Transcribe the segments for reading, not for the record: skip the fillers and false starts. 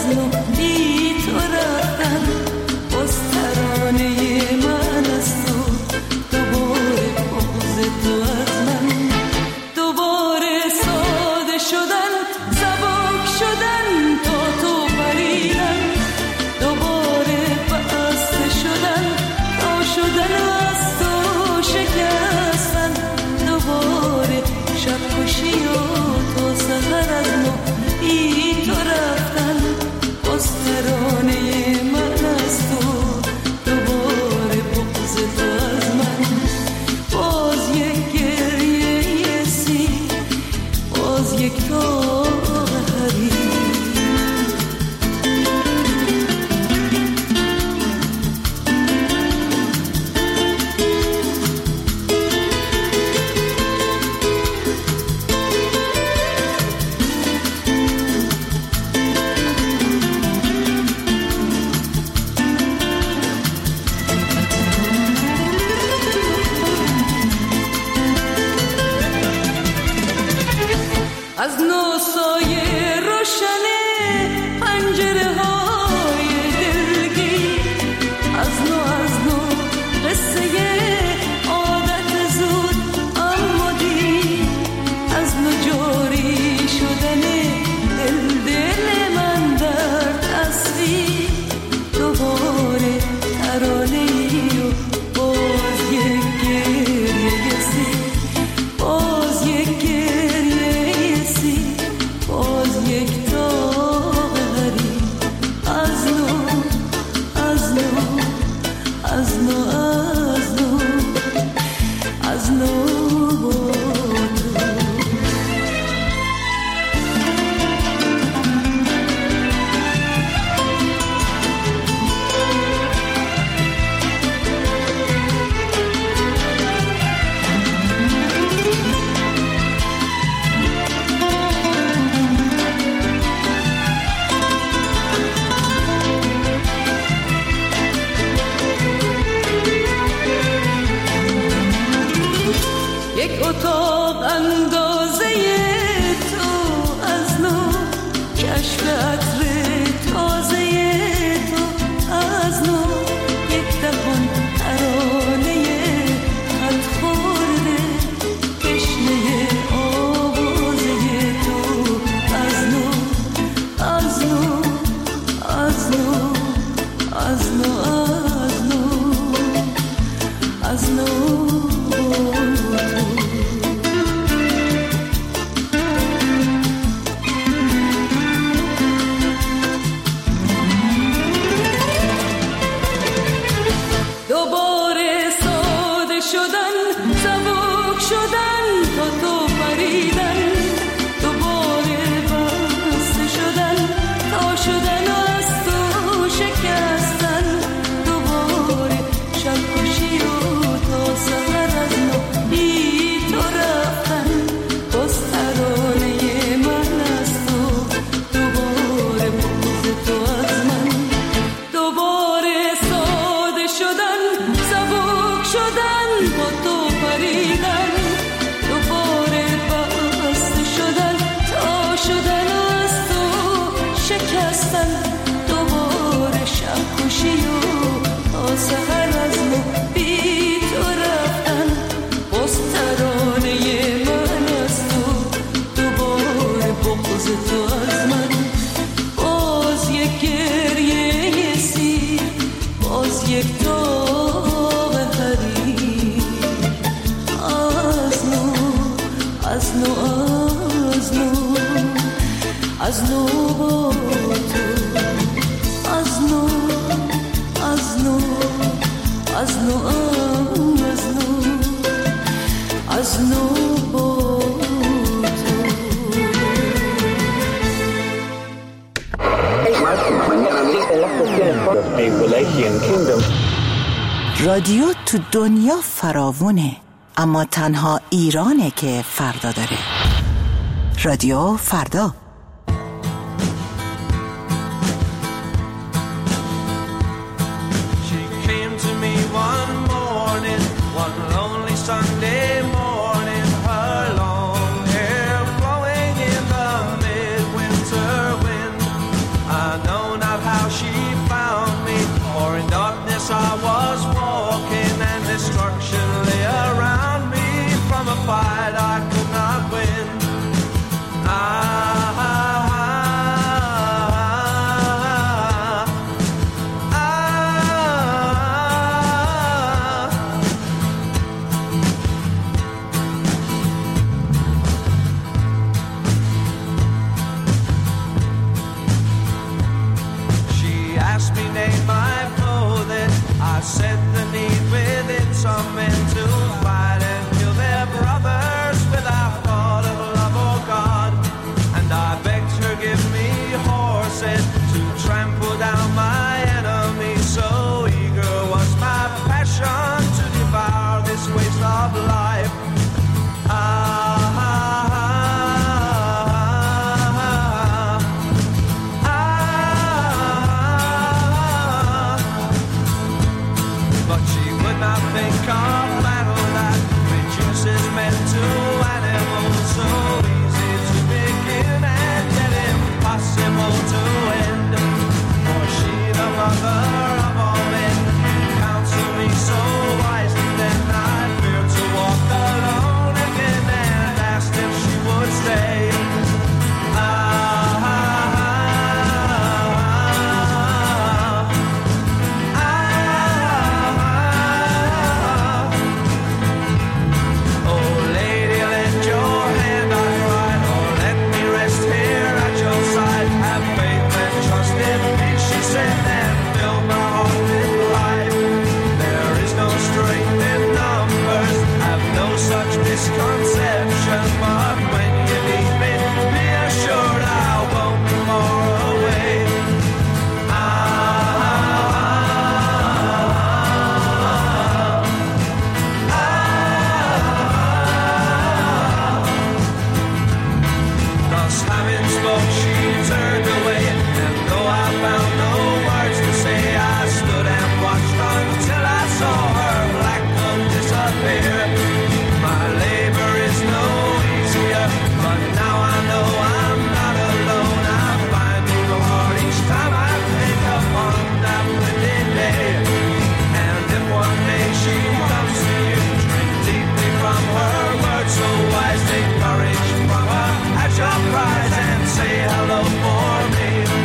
از نو بی تو رفتن، باز ترانه من از تو، دوباره بغض تو از من، دوباره ساده شدن، سبک شدن تا تو پریدن، دوباره بسته شدن تا شدن از تو شکستن، دوباره شب کشی و تا سحر از نو بی تو رفتن، باز ترانه من از تو، دوباره بغض تو از من، باز یک گریه سی، باز یک داغ حریر. از نو سایه روشن پنجره های دلگیر، از نو قصه عادت زود اما دیر، از نو جاری شدن دل من در تصویر، دوباره ترانه‌ای و باز یک گریه سی، باز یک گریه سی، باز یک داغ حریر. از نو از نو از نو از نو از نو با تو. یک اتاق اندازه تو از نو، کشف عطر تازه تو از نو، یک دهان ترانه خط خورده تشنه آوازه تو از نو، از نو از نو از نو از نو از نو دوباره ساده شدن، سبک شدن تا تو پریدن، دوباره بسته شدن تا شدن از تو شکستن، دوباره شب کشی و تا سحر از نو بی تو رفتن، باز ترانه من از تو، دوباره بغض تو از من، دوباره ساده شدن، سبک شدن با تو پریدن، دوباره بسته شدن تا شدن از تو شکستن، دوباره شب کشی و تا سحر از نو بی تو رفتن، باز ترانه من از تو، دوباره بغض تو از من، باز یک گریه سی، باز یک داغ حریر. از نو از نو از نو با تو، از نو از نو از نو از نو با تو. رادیو تو دنیا فراوونه، اما تنها ایرانه که فردا داره. رادیو فردا. I know I think of battle that reduces men to animals, so easy to begin and yet impossible to end. For she, the mother of all men, counsel me so wisely, then I feared to walk alone again and asked if she would stay. Misconception, but when you leave me, be assured I won't be far away. Thus having spoke, she turned away, and though I found no words to say, I stood and watched until I saw her black cloak disappear. My labor is no easier, but now I know I'm not alone. I find new heart each time I think upon that windy day. And if one day she comes to you, drink deeply from her words so wise, take courage from her at your prize and say hello for me.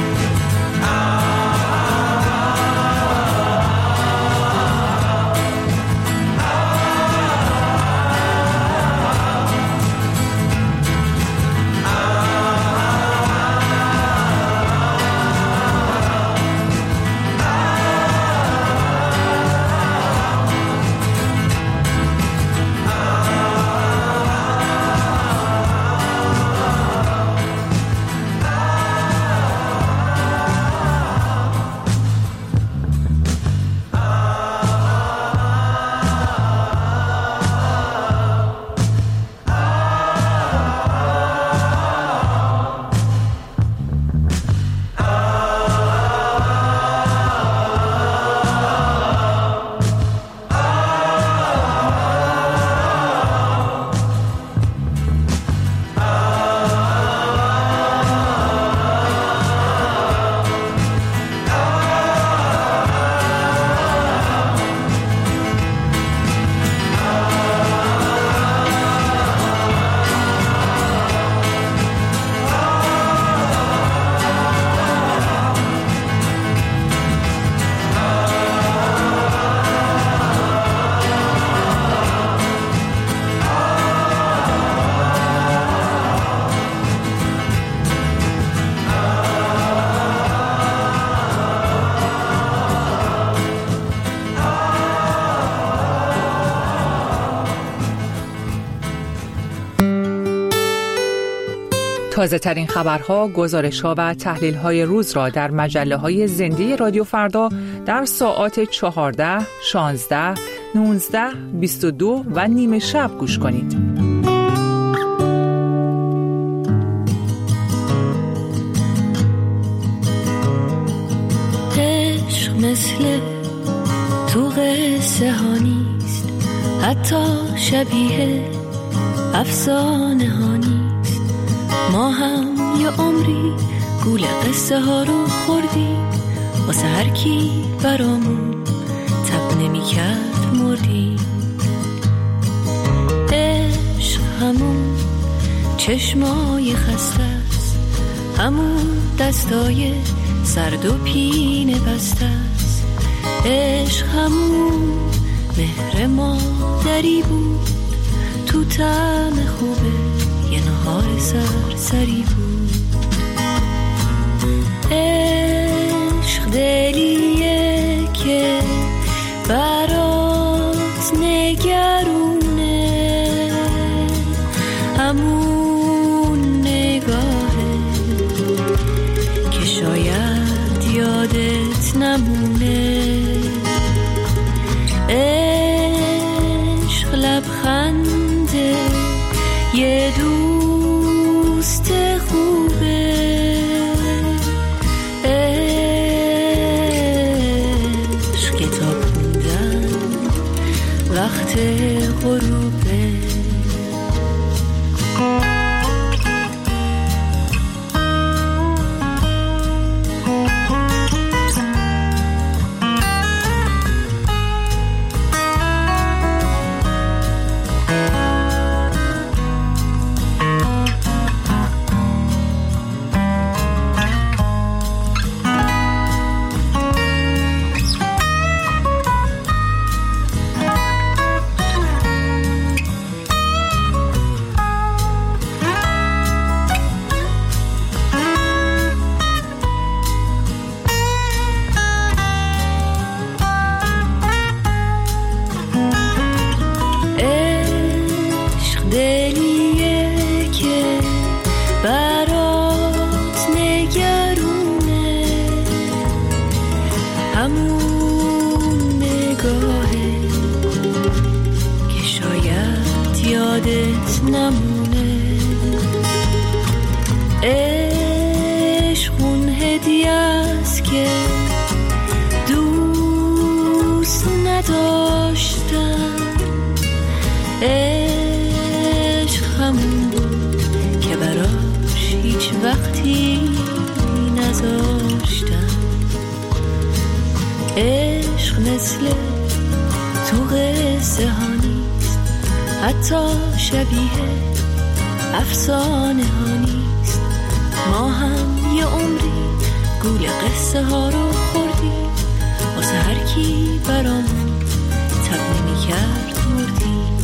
تازه ترین خبرها، گزارش‌ها و تحلیل‌های روز را در مجله‌های زنده رادیو فردا در ساعات 14، 16، 19، 22 و نیم شب گوش کنید. عشق مثل تو قصه ها نیست، حتی شبیه افسانه ها نیست. ما هم یه عمری گول قصه ها رو خوردیم، واسه هر کی برامون تب نمی کرد مردیم. عشق همون چشمای خسته است، همون دستای سرد و پینه بسته است. عشق همون مهر مادری بود، تو طعم خوبه یه نهار سرسری بود. عشق دلیه که برات نگرونه، همون نگاهه که شاید یادت نمونه. عشق لبخنده یه دوست خوبه، عشق کتاب خوندن وقت غروبه. عشق مثل تو قصه ها نیست، حتی شبیه افسانه ها نیست. ما هم یه عمری گول قصه ها رو خوردیم، واسه هر کی برامون تب نمی کرد مردیم.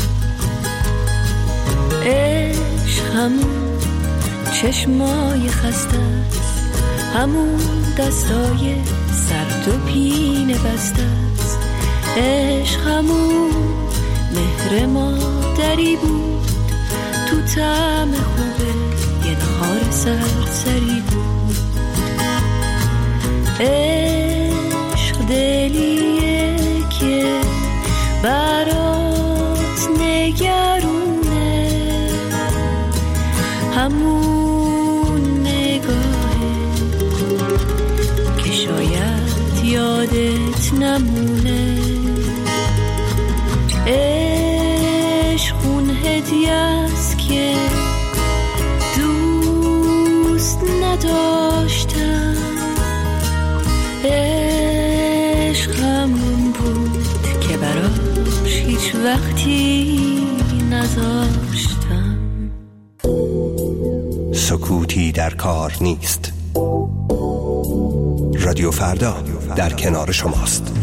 عشق همون چشمای خسته است، همون دستای سرد و پینه بسته است. عشق همون مهر مادری بود، تو طعم خوبه یه نهار سرسری بود. عشق دلیه که برات نگرونه، همون نگاهه که شاید یادت نمونه. عشق اون هدیه است که دوست نداشتم. عشق همون بود که براش هیچ وقتی نذاشتم. سکوتی در کار نیست. رادیو فردا در کنار شماست.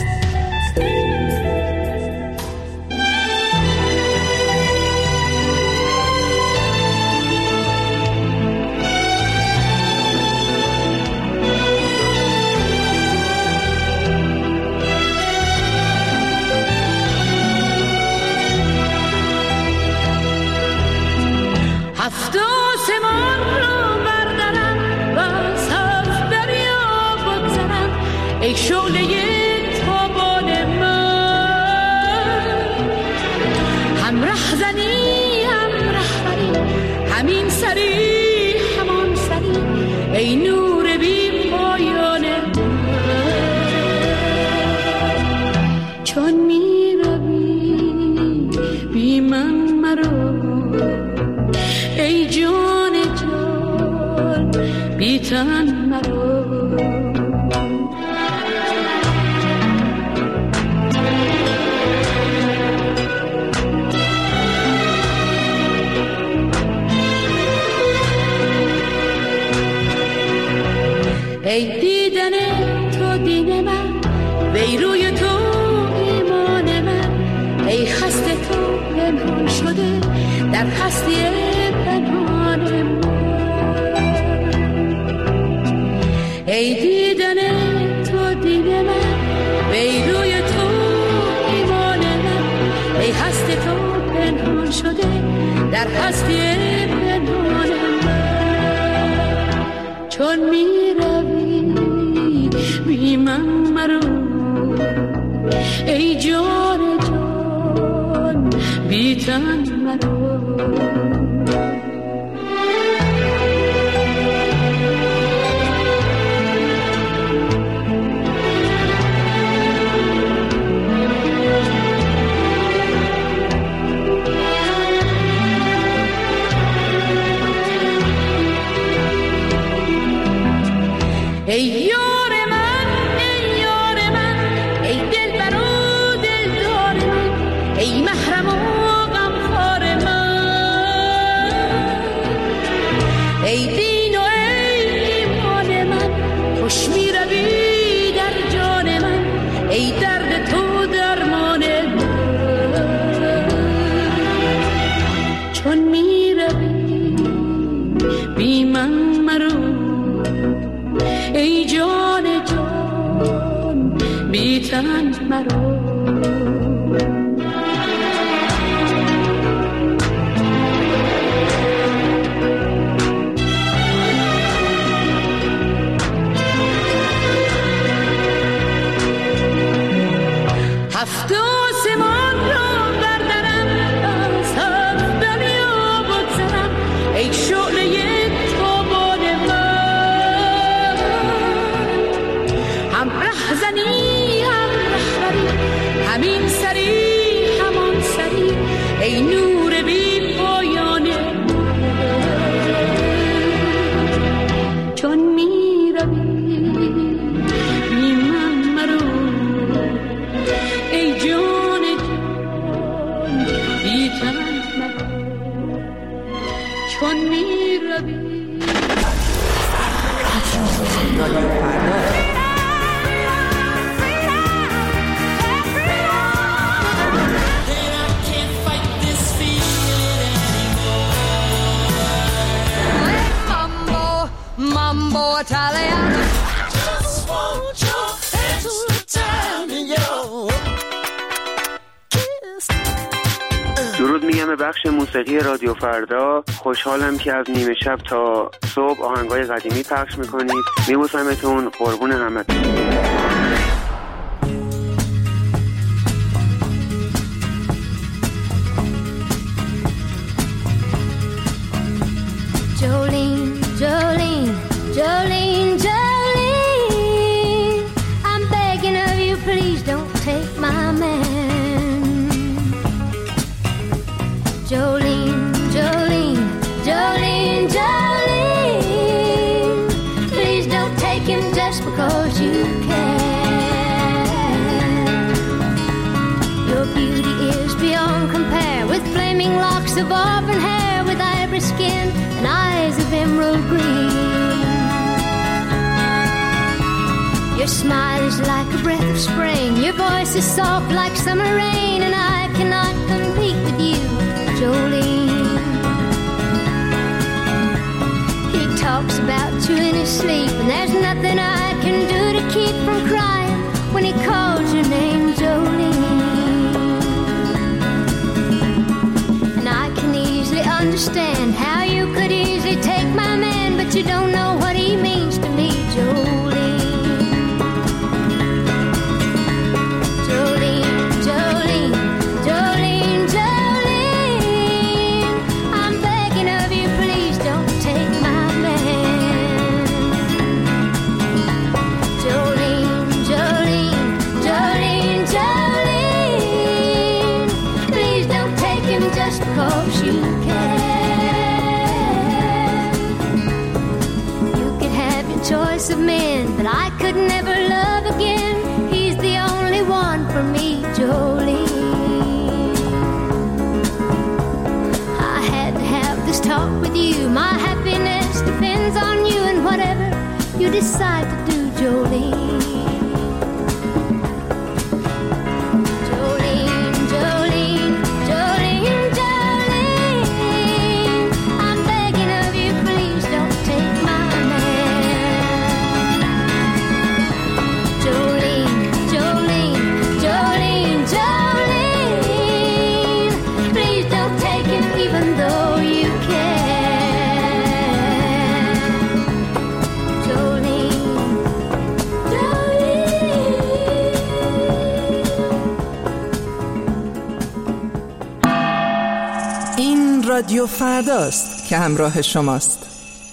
ای شعله تابان من، هم رهزنی هم رهبری، همین سری همان سری، ای نور بی پایان من. چون می روی بی من مرو، ای جان جان بی تن مرو. ای دیدن تو دین من، وی روی تو ایمان من، ای خسته تو پنهان شده در هستی پنهان من. ای دیدن تو دین من، وی روی تو ایمان من، ای خسته تو پنهان شده در هستی پنهان من. چون می بی من مرو، ای جان جان بی تن مرو. بیابان می روی. Mambo Italiano. Just want your extra time in your kiss. درود میگم به بخش موسیقی رادیو فردا. خوشحالم که از نیمه شب تا صبح آهنگای قدیمی پخش میکنید. میبوسمتون، قربون همتون. Jolene, Jolene, Jolene, Jolene, I'm begging of you, please don't take my man. Jolene, Jolene, Jolene, Jolene, please don't take him just because you can. Your beauty is beyond compare, with flaming locks of auburn hair, with ivory skin and eyes of emerald green. Your smile is like a breath of spring, your voice is soft like summer rain, and I cannot compete with you, Jolene. He talks about you in his sleep, and there's nothing I can do to keep from crying when he calls your name, Jolene. And I can easily understand how you could easily take my man, but you don't know what he means to me, Jolene. Jolene, Jolene, Jolene, Jolene, I'm begging of you, please don't take my man. Jolene, Jolene, Jolene, Jolene, please don't take him just because you can. You could have your choice of men, but I could never love again. He's the only one for me, Jolene. I had to have this talk with you. My happiness depends on you, and whatever you decide to do, Jolene. Jolene, Jolene, Jolene, Jolene, I'm begging of you, please don't take my man. Jolene, Jolene, Jolene, Jolene, please don't take him even though you can. Jolene, Jolene. این رادیو فرداست که همراه شماست.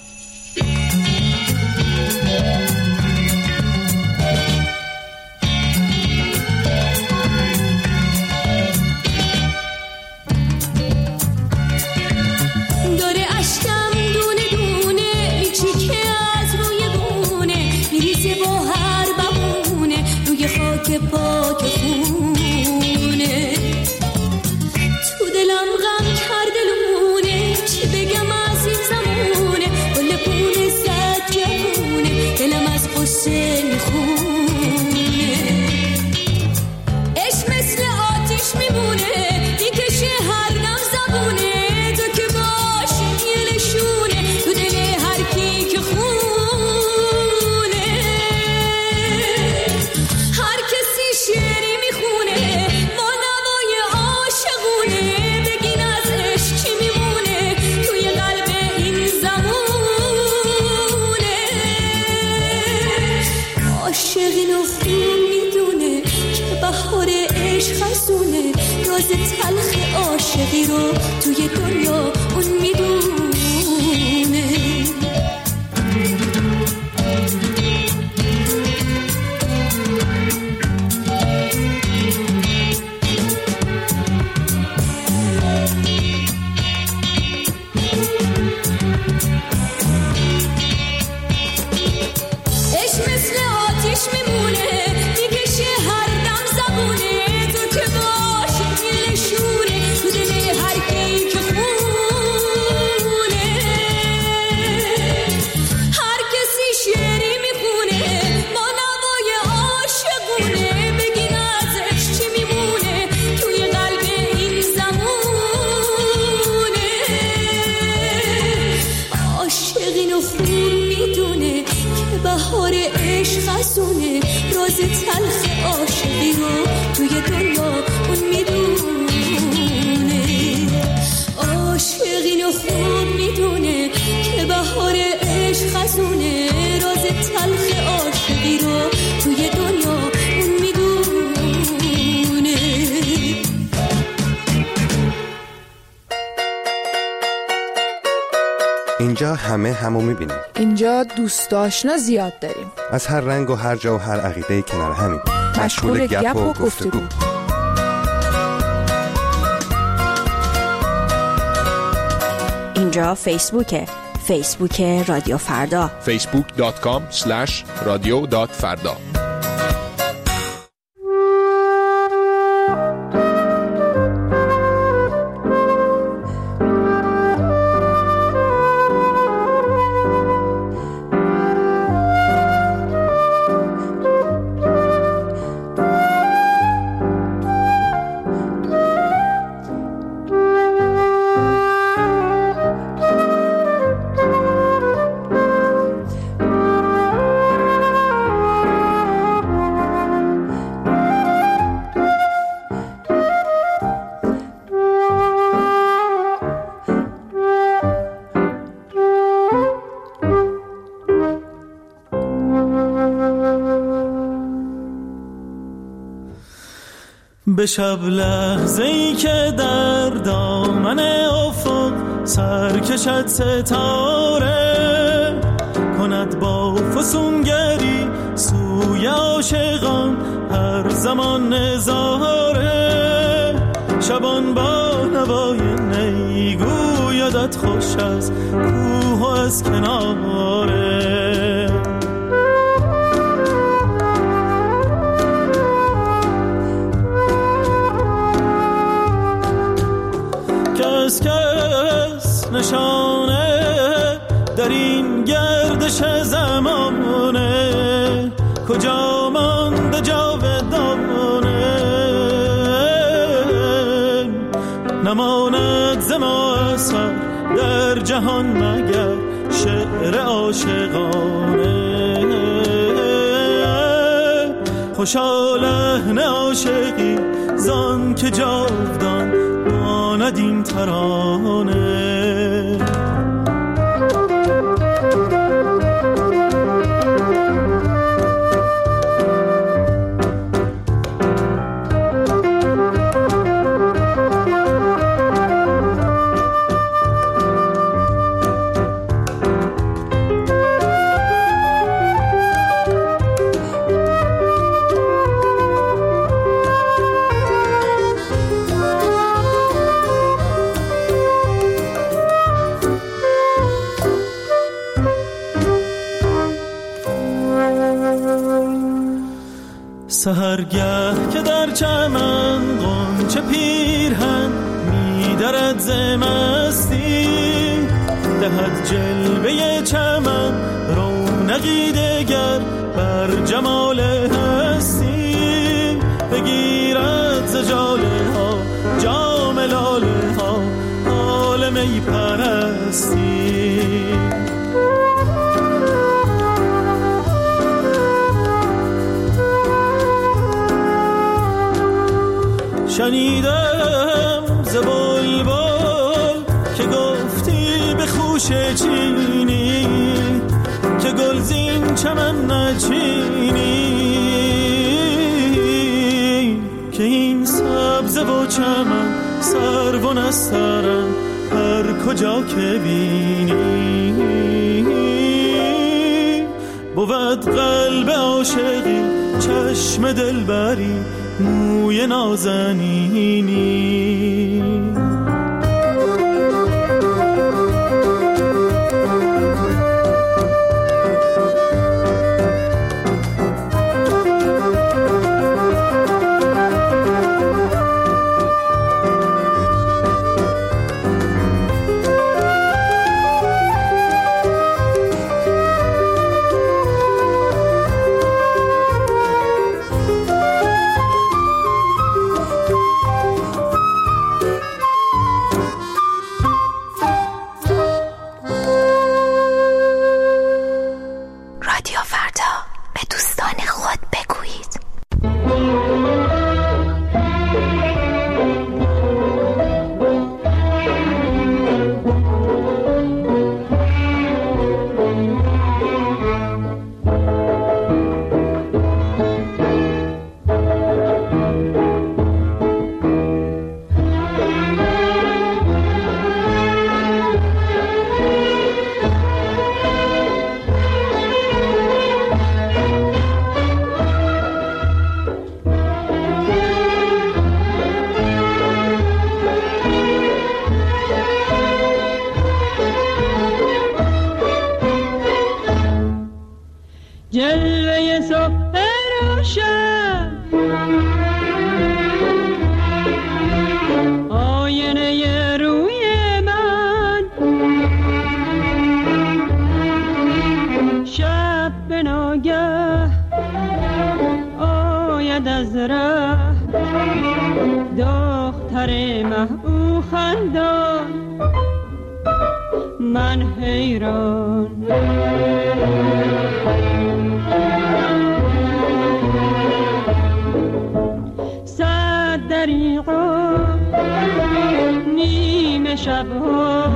داره اشکم دونه دونه میچیکه از روی گونه، میریزه با هر بمونه روی خاک پاک خونه. تو دلم غم کرده لونه، چی بگم از این زمونه، گل پونه زد جوونه، دلم از قصه میخونه. عشق مثل آتیش میمونه، میکشه هر دم زبونه، تو که باشی یه نشونه تو دل هر کی که خونه. هر کسی شعری میخونه، ما نوای عاشقونه، بگین از عشق چی میمونه توی قلب این زمونه. عاشقینو خوب میدونه که بهار عشق خزونه، راز تلخ عاشقی رو توی دنیا اون میدونه. عشق مثل آتیش میمونه، میکشه هر دم زبونه، تو که باشی یه نشونه تو دل هر کی که خونه. اینجا همو میبینیم. اینجا دوست آشنا زیاد داریم. از هر رنگ و هر جا و هر عقیده کنار همین. مشغول گپ و گفتگو. اینجا فیسبوک رادیو فردا. facebook.com/radio.farda. به شب لحظه‌ای که در دامن افق سر کشد ستاره، کند با فسونگری سوی عاشقان هر زمان نظاره. شبان با نوای نی گویدت خوش از کوه و از کناره. کس نشانه در این گردش زمانه، کجا مانده جاودانه. نماند ز ما اثر در جهان مگر شعر عاشقانه. خوشا لحن عاشقی زان که جاودان ماند این ترانه. سحرگه که در چمن غنچه پیرهن می‌درد ز مستی، دهد جلوه چمن رونقی دگر بر جمال هستی. بگیرد ز جاله ها جام لاله ها حال می پرستی. شنیدم ز بلبل که گفتی به خوشه چینی، که گلزین چمن نچینی. که این سبزه و چمن سرو و نسترن هر کجا که بینی. بود قلب عاشقی چشم دلبری موی نازنینی. ره دختر مه او خندان من حیران صد دریغا نیمه شبها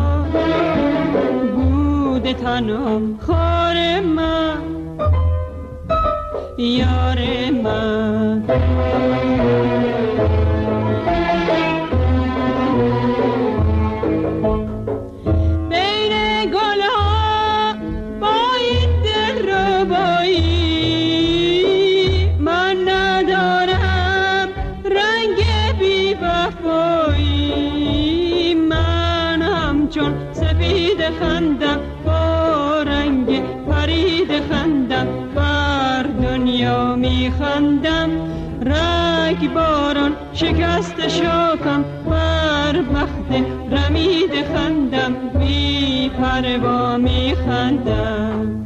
بوده تنها خار من یار من بین گلها با این دل ربایی من ندارم رنگ بی وفایی من همچون سفید خندم با رنگ پرید خندم بر دنیا می خندم رگ باران شکست شاکم بر بخت رمید خندم بی پروا می خندم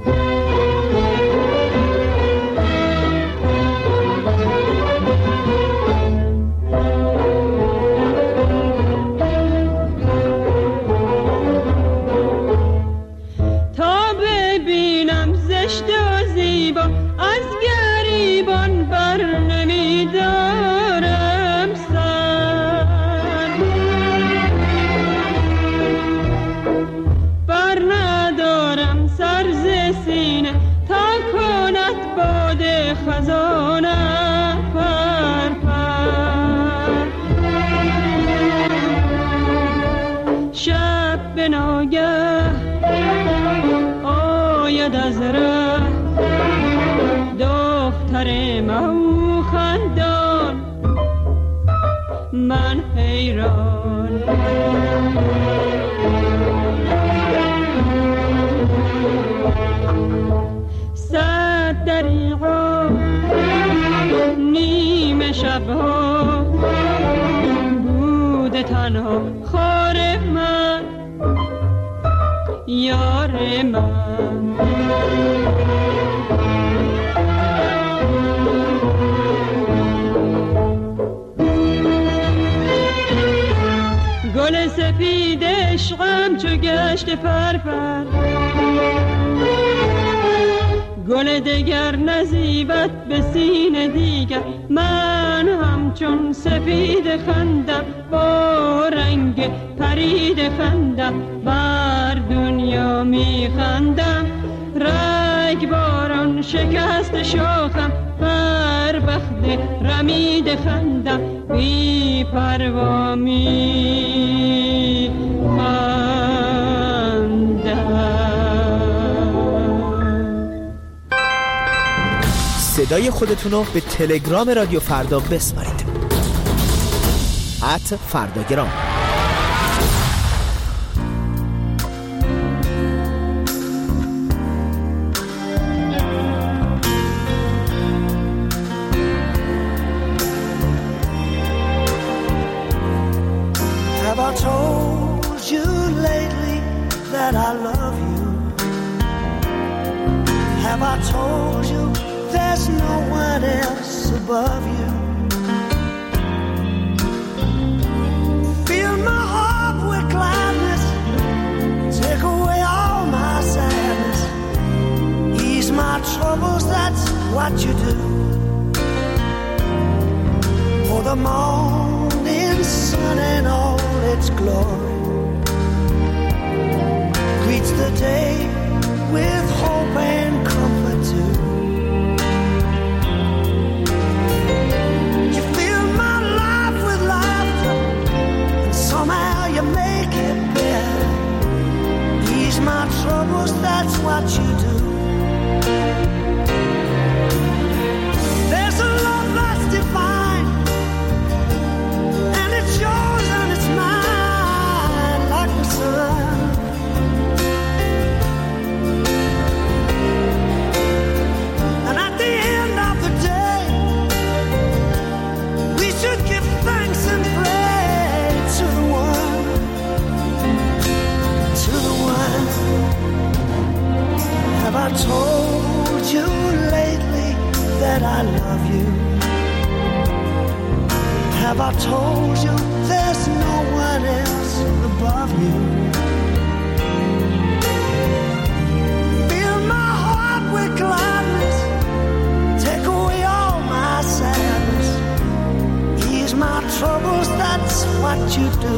تا ببینم زشت و زیبا از گریبان بر نمیدارم سر بر ندارم سر ز سینه تا کند باد خزانه پر پر شب به ناگه آید از ره دختر مهو خندان من حیران صد دریغا نیمه شبها بوده تنها خار من یار من گل سفید عشقم چو گشت پرپر گل دگر نزیبت به سینه دیگر من همچون سفید خندم با رنگ پرید خندم بر دنیا می خندم رگ باران شکست شاخم بر بخت رمید خندم بی پروا می خندم. صدای خودتون رو به تلگرام رادیو فردا بسپارید @فرداگرام. Have I told you lately that I love you? Have I told you there's no one else above you? Fill my heart with gladness, take away all my sadness, ease my troubles, that's what you do. For the morning sun and all its glory greets the day with hope and comfort too. You fill my life with laughter, and somehow you make it better. Ease my troubles, that's what you do. There's a love that's divine, and it's yours and it's mine like the sun. And at the end of the day, we should give thanks and pray to the one, to the one. Have I told you do.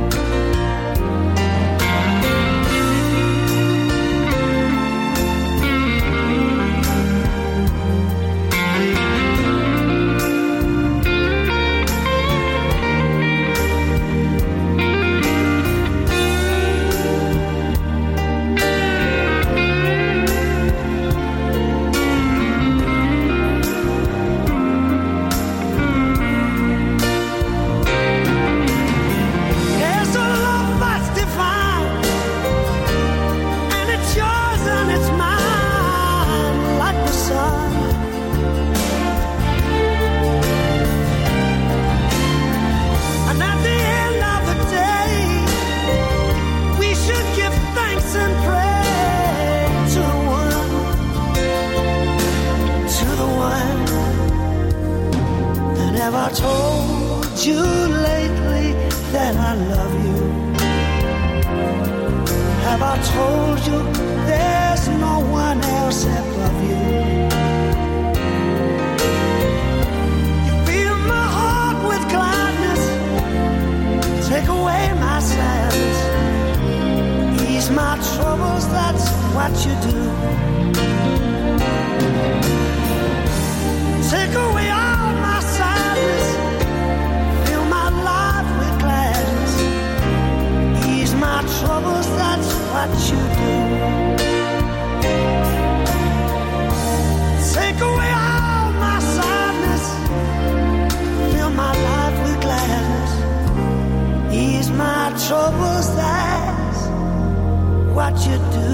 I told you lately that I love you? Have I told you there's no one else above you? You fill my heart with gladness, take away my sadness, ease my troubles, that's what you do. Take away all my sadness, fill my life with gladness, ease my troubles, that's what you do. Take away all my sadness, fill my life with gladness, ease my troubles, that's what you do.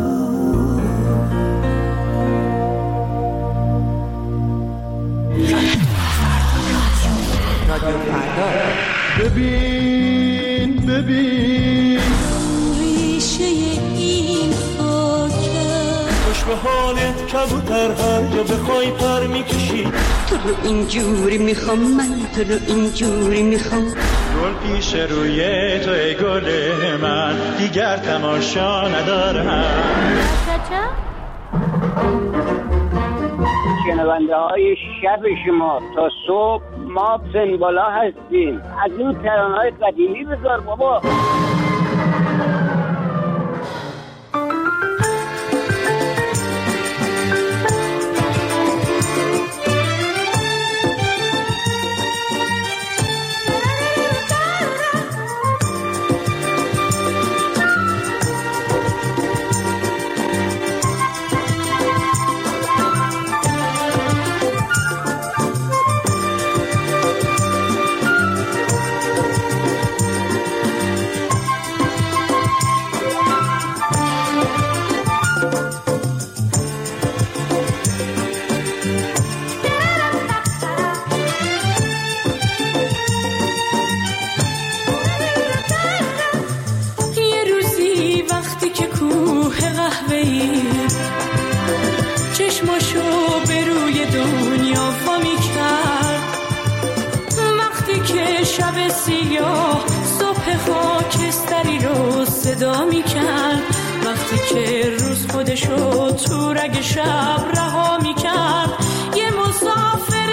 رادیو فردا. ببین ببین ریشه این خاکه، خوش به حالت کبوتر هر جا بخوای پر میکشی. تو رو اینجوری میخوام، من تو رو اینجوری میخوام. گل پیش روی تو ای گل من، دیگر تماشا ندارم. شنونده های شب شما تا صبح ما سنبالا هستیم. از این ترانه‌های قدیمی بذار بابا. صدا میکرد وقتی که روز خودشو تو رگ شب رها میکرد. یه مسافر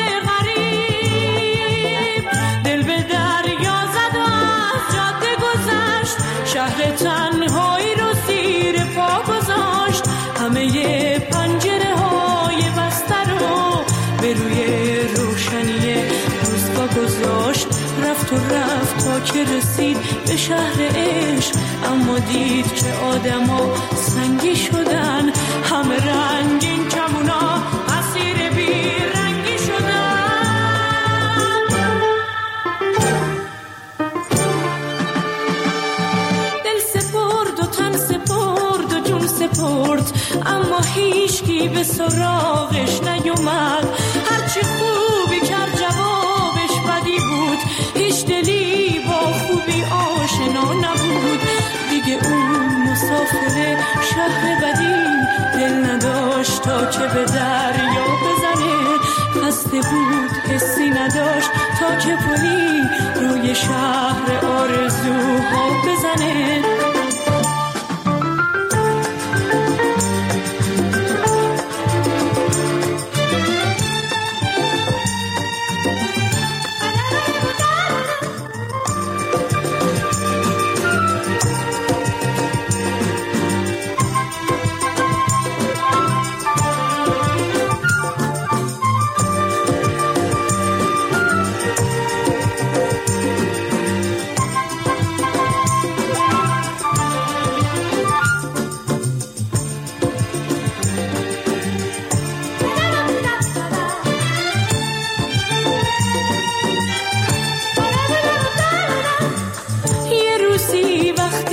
غریب دل به دریا زد و از جاده گذشت، شهر تنهایی رو زیر پا گذاشت. همه پنجره های بسته رو به روی روشنی روزگاه گذاشت. رفت و رفت تا که رسید به شهر عشق، اما دید که آدما سنگی شدن. همه رنگین کمونا اسیر بی رنگی شدن. دل سپرد و تن سپرد و جون سپرد، اما هیچکی به سراغش نیومد. هرچی خوبی کرد جوابش بدی بود، هیچ دلی با خوبی آشنا نبود. دیگه اون مسافر شهر قدیم دل نداشت تا که به دریا بزنه. خسته بود حسی نداشت تا که پلی روی شهر آرزوها بزنه.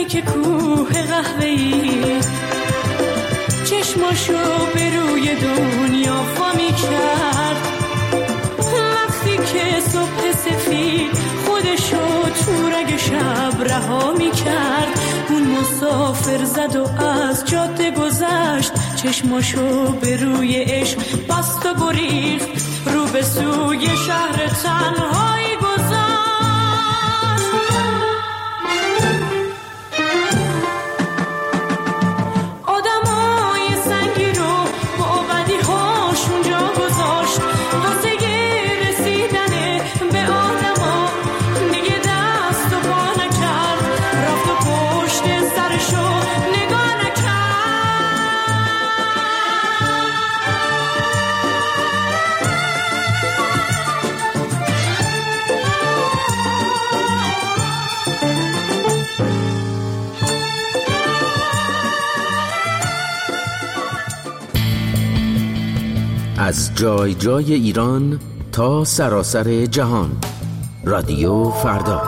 نزدیک کوه قهوه‌ای چشماشو به روی دنیا فامی کرد. وقتی که صبح سفید خودشو تو رگ شب رها می کرد، اون مسافر زد و از جاده گذشت، چشماشو به روی عشق بست و گریخت، رو به سوی شهر تنهایی گذشت. از جای جای ایران تا سراسر جهان، رادیو فردا.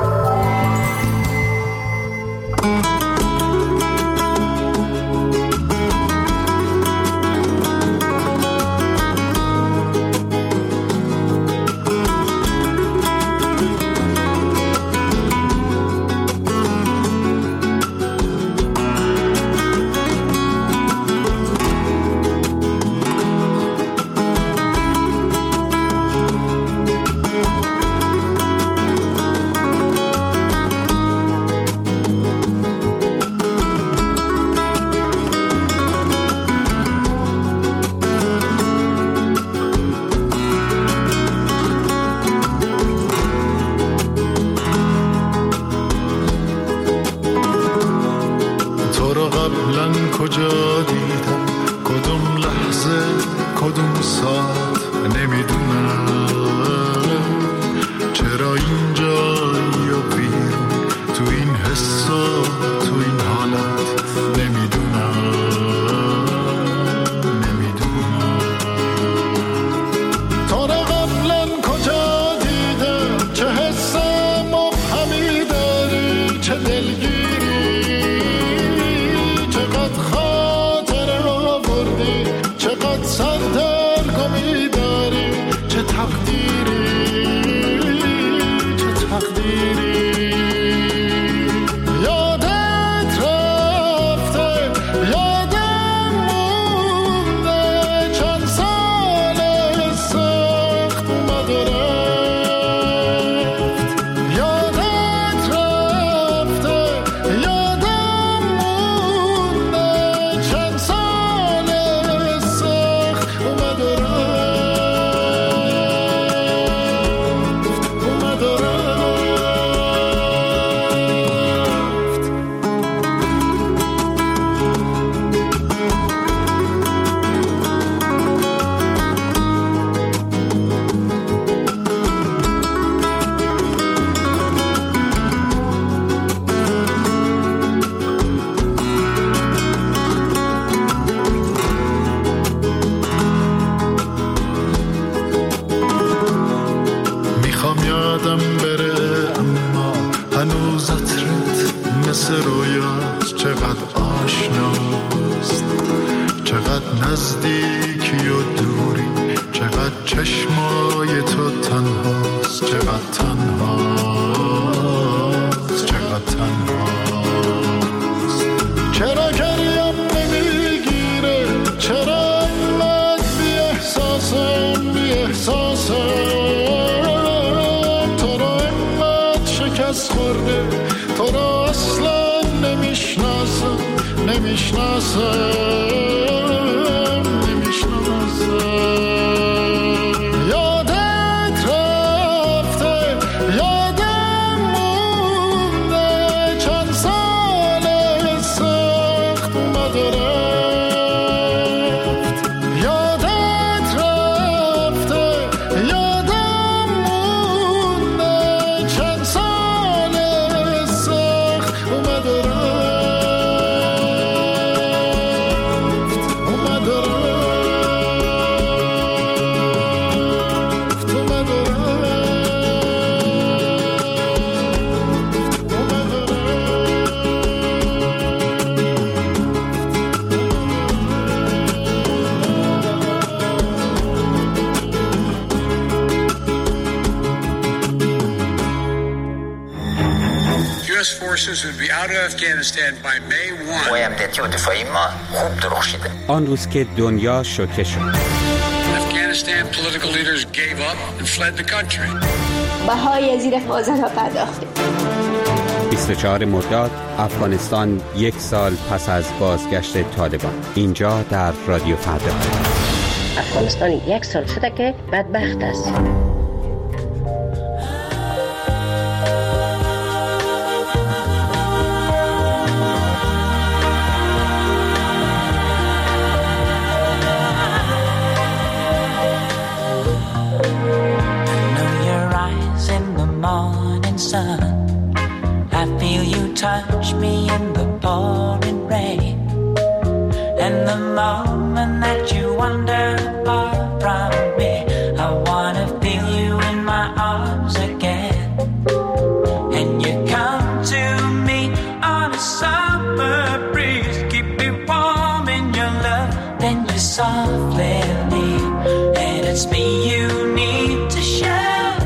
کجا دیدم، کدوم لحظه کدوم ساعت نمیدونم، چرا اینجایی یا بیرون، تو این حس و تو این حالت نمیدونم. تو رو قبلا کجا دیدم، چه حس مبهمی داری، چه دلگیری، سردرگمی داری، چه تقدیری، چه تقدیری. یادت رفته، یادم مونده، چند سال سخت اومد و رفت. یادت رفته، یادم مونده، چند سال اومد و رفت. یادم بره اما هنوز عطرت مثل رویاست، چقدر آشناست، چقدر نزدیکی و دوری، چقدر چشمای تو تنهاست، چقدر تنهاست، چقدر تنهاست. چرا گریم نمیگیره، چرا اینقدر بی احساسم، بی احساسم. شکست خورده، تو را اصلا نمیشناسم، نمیشناسم. یادت رفته، یادم مونده، چند سال سخت اومد و رفت. یادت رفته، یادم مونده، چند سال سخت اومد و رفت. U.S. forces would be out of Afghanistan by May 1. قوایمدتی و دفاعی ما خوب درخشیده. آن روز که دنیا شوکه شد. Afghanistan political leaders gave up and fled the country. بهای زیر فازن ها پرداخته. 24 مرداد افغانستان 1 سال پس از بازگشت طالبان. اینجا در رادیو فردا. افغانستان 1 سال شده که بدبخت است. Touch me in the pouring rain, and the moment that you wander far from me, I wanna feel you in my arms again. And you come to me on a summer breeze, keep me warm in your love, then you softly leave, and it's me you need to show.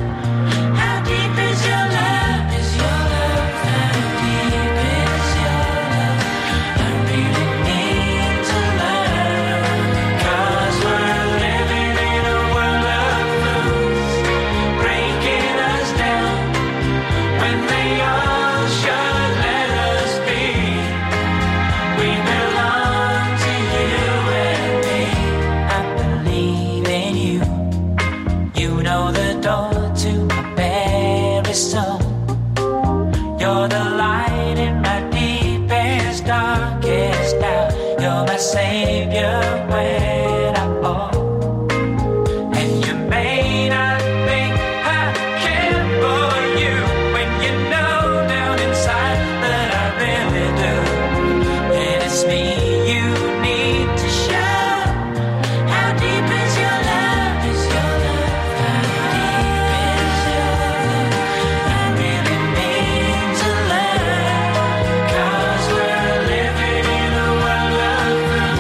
Savior when I fall, and you may not think I care for you when you know down inside that I really do. And it's me you need to show. How deep is your love? Is your love? How deep is your love? I really need to learn, 'cause we're living in a world of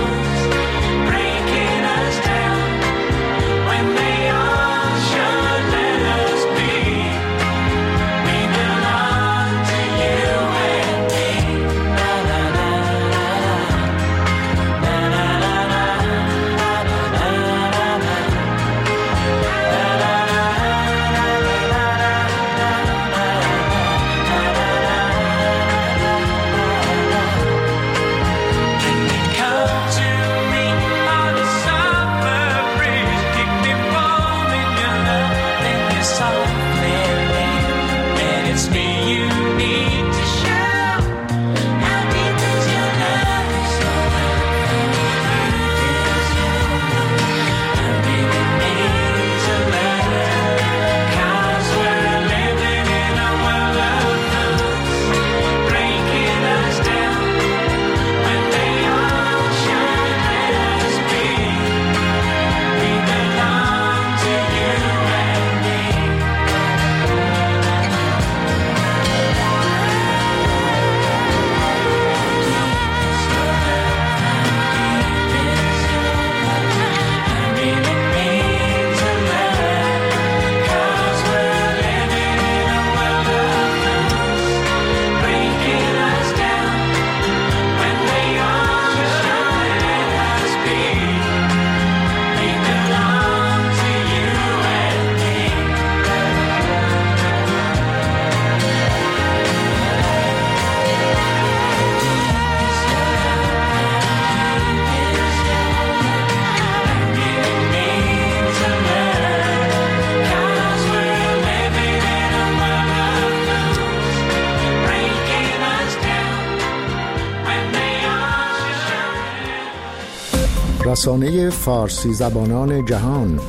رسانه فارسی زبانان جهان،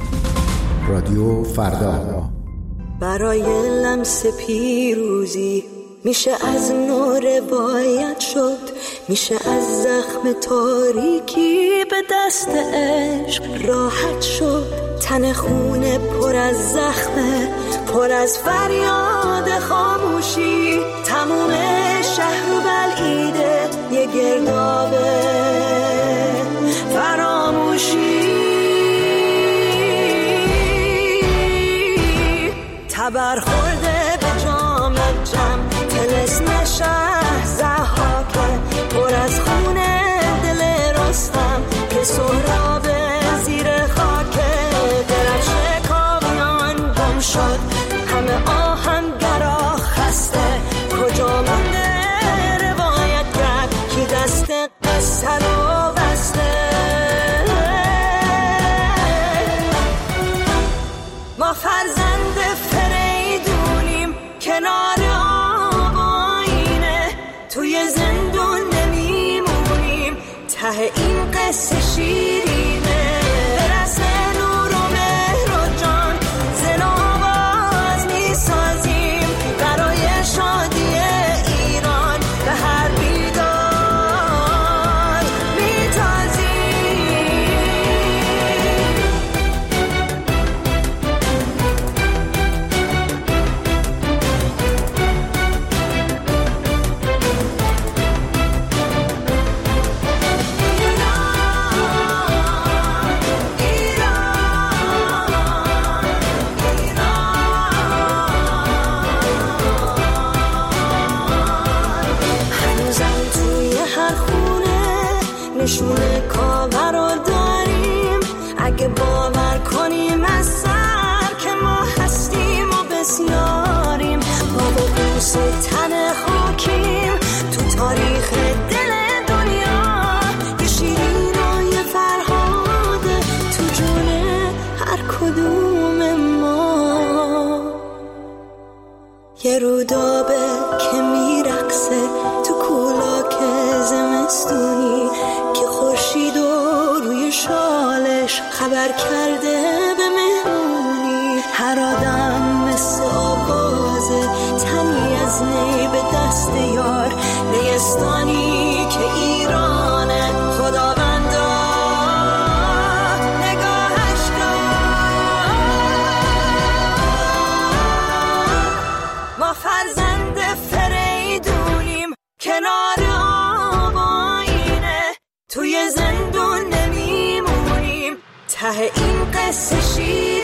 رادیو فردا. برای لمس پیروزی میشه از نو روایت شد، میشه از زخم تاریکی به دست عشق راحت شد. تن خونه پر از زخمه، پر از فریاد خاموشی، تموم شهر و بلعیده یه گردابه فراموشی. تبر خورده به جام جم، تلسم ته این قصه شیرینه. برسه نور و مهر و جان زن و آواز میسازیم برای شادی ایران به هر بیدار میتازیم. نشونه کاور رو داریم اگه باور کنیم از سر که ما هستیم و بسیاریم. ما با بوس تن خاکیم تو تاریخ دل دنیا. یه شیرین و یه فرهاده تو جون هر کدوم ما. یه رودابه که میرقصه تو کولاک زمستونی که خورشید و روی شالش خبر کرده به مهمونی. هر آدم مثل آوازه تنی از نی به دست یار. نیستانی که ایرانه خداوندا نگاهش کن. ما فرزند فریدونیم کنار توی زندون نمیمونیم. ته این قصه شیر